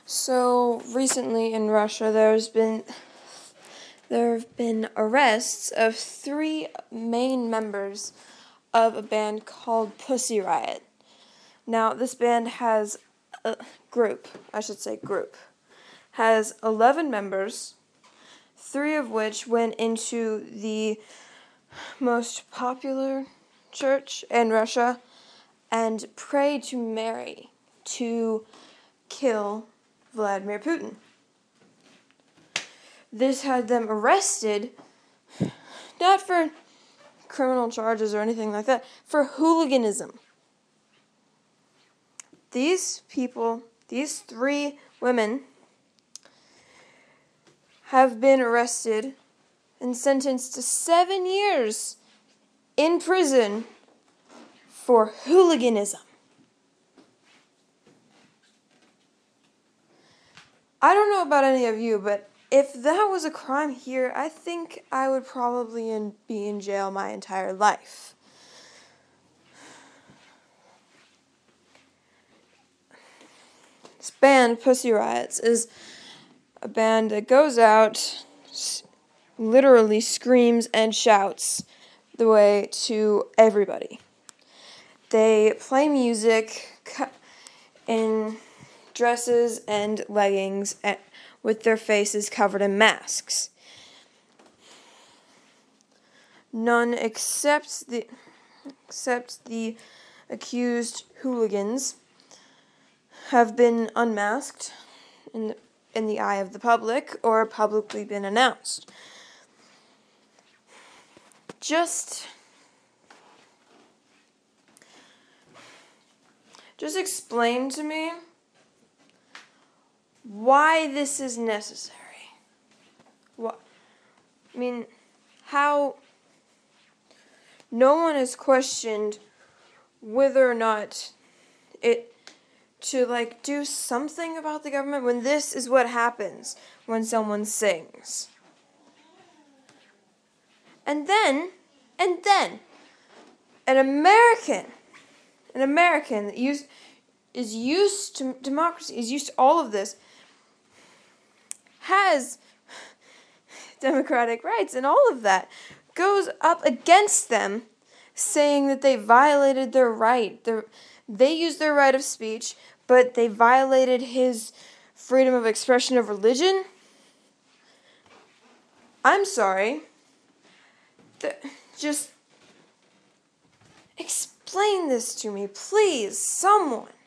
So recently in Russia, there have been arrests of 3 main members of a band called Pussy Riot. Now, this band has a group, has 11 members, 3 of which went into the most popular church in Russia and prayed to Mary to kill Vladimir Putin. This had them arrested, not for criminal charges or anything like that, for hooliganism. These people, these 3 women, have been arrested and sentenced to 7 years in prison for hooliganism. I don't know about any of you, but if that was a crime here, I think I would probably be in jail my entire life. This band, Pussy Riots, is a band that goes out, literally screams and shouts the way to everybody. They play music in dresses and leggings with their faces covered in masks. None except the accused hooligans have been unmasked in the eye of the public or publicly been announced. Just explain to me why this is necessary. How no one has questioned whether or not to do something about the government when this is what happens when someone sings. And then an American that is used to democracy, is used to all of this, has democratic rights and all of that, goes up against them, saying that they violated their right. They used their right of speech, but they violated his freedom of expression of religion. I'm sorry. Just explain this to me, please, someone.